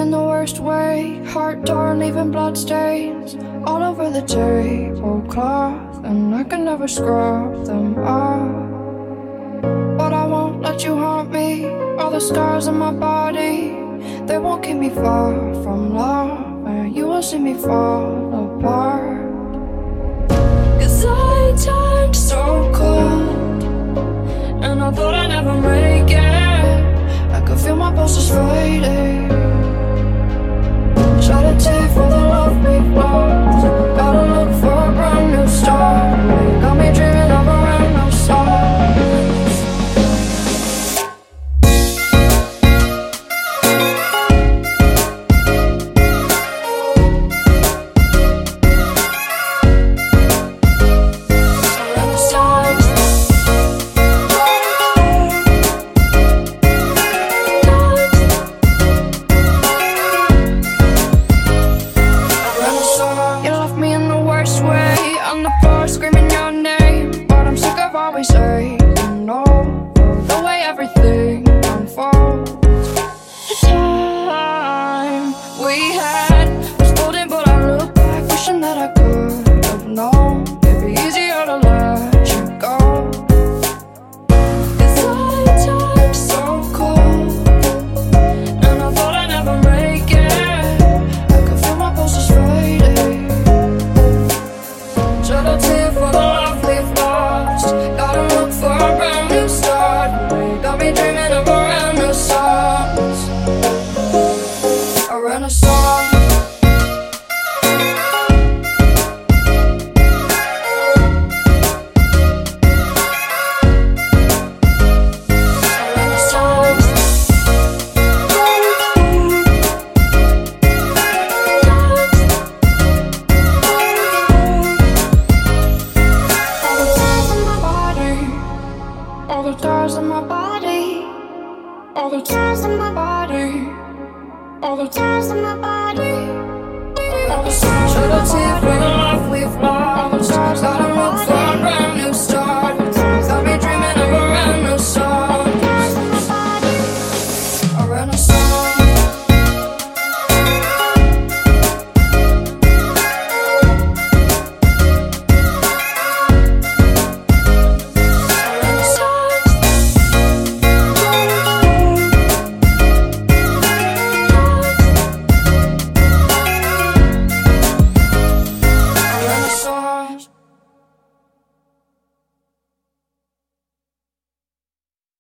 in the worst way. Heart torn, leaving bloodstains all over the tablecloth, and I can never scrub them off. But I won't let you haunt me. All the scars on my body, they won't keep me far from love, and you won't see me fall apart. 'Cause I turned so cold, and I thought I'd never make it. I could feel my pulses fading. Shed a tear for the love we've lost. Gotta look for a brand new start. Got me dreaming of a random song. Screaming your name, but I'm sick of always saying no. The way everything unfolds. The time we had was golden, but I look back wishing that I could have known it'd be easier to let you go. 'Cause I turned so cold, and I thought I'd never make it. I could feel my pulses fading. Shed a tear for the love we've lost. Gotta look for a brand new start. Got me dreaming of a renaissance. A renaissance. All the tears in my body, all the tears in my body, all the tears in my body, all the tears in my body, all the tears. Shed a tear for the love we've lost. Gotta